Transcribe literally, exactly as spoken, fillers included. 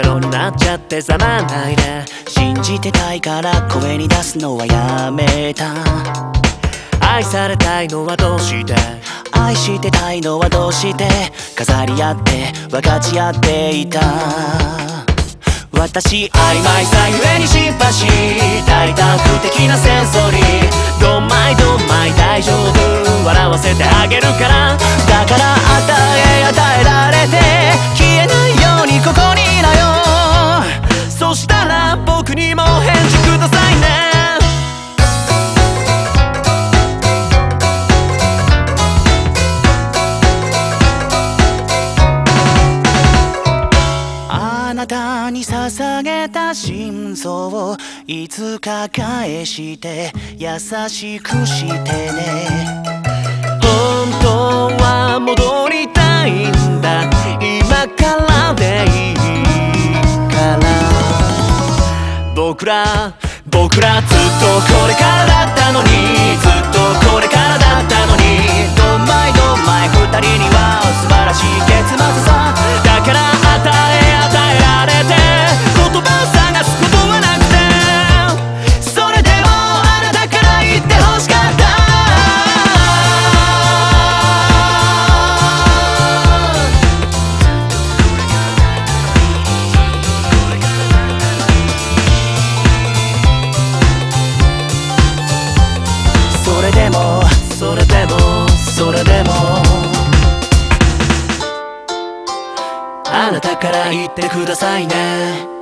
ようになっちゃってざまないね。 信じてたいから声に出すのはやめた。 愛されたいのはどうして、 愛してたいのはどうして、飾り合って分かち合っていた。私曖昧さゆえにシンパシー、大胆不敵なセンソリー。ドンマイドンマイ大丈夫、笑わせてあげるから。だから与え与えられて消えないようにここにいなよ。そしたら僕にも返事くださいね。あなたに捧げた心臓をいつか返して優しくしてね。 本当は戻りたいんだ、今からでいいから。僕ら僕らずっとこれからだったのに、ずっとこれからだったのに。 ドンマイドンマイ二人には素晴らしい結末さ。 だから与え与えられて言葉を探すことはなくて、 それでもあなたから言ってほしかった。それでもそれでもそれでもあなたから言ってくださいね。